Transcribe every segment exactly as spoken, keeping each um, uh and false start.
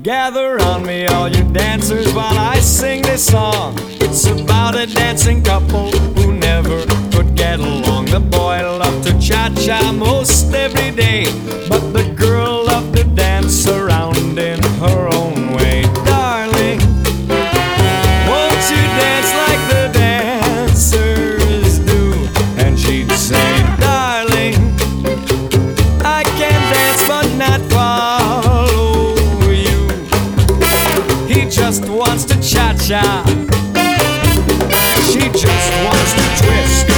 Gather round me, all you dancers, while I sing this song. It's about a dancing couple who never could get along. The boy loved to cha-cha most every day, but the girl loved to dance around in her own way. Darling, won't you dance like the dancers do? And she'd say, darling, I can dance but not follow you. He just wants to cha-cha, she just wants to twist.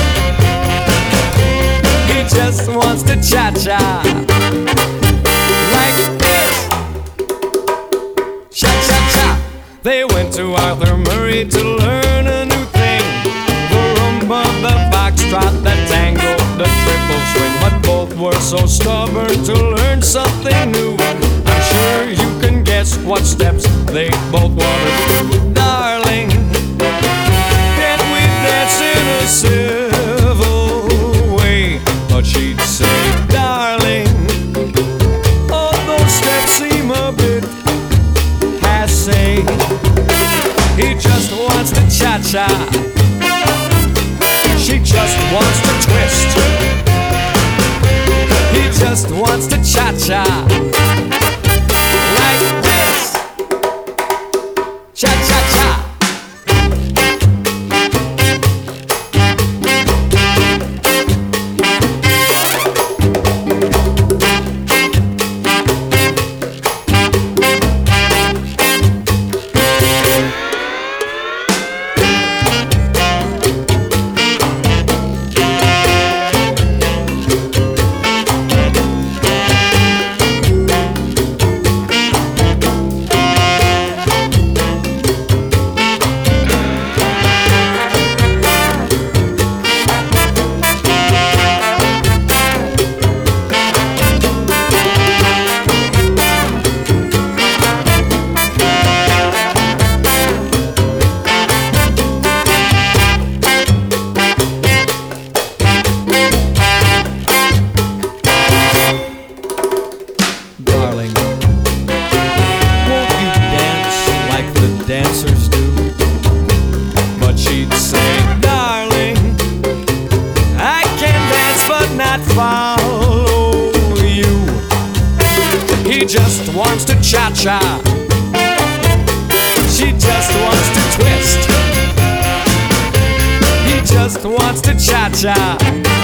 He just wants to cha-cha like this. Cha-cha-cha. They went to Arthur Murray to learn a new thing, the rumba, the foxtrot, the tango, the triple swing. But both were so stubborn to learn something new. I'm sure you can guess what steps they both wanted to do. Darling, can we dance in a civil way? But she'd say, darling, all those steps seem a bit passe. He just wants to cha-cha, she just wants to twist. He just wants to cha-cha like this. Cha-cha-cha. Darling, won't you dance like the dancers do? But she'd say, darling, I can dance but not follow you. He just wants to cha-cha, she just wants to twist. He just wants to cha-cha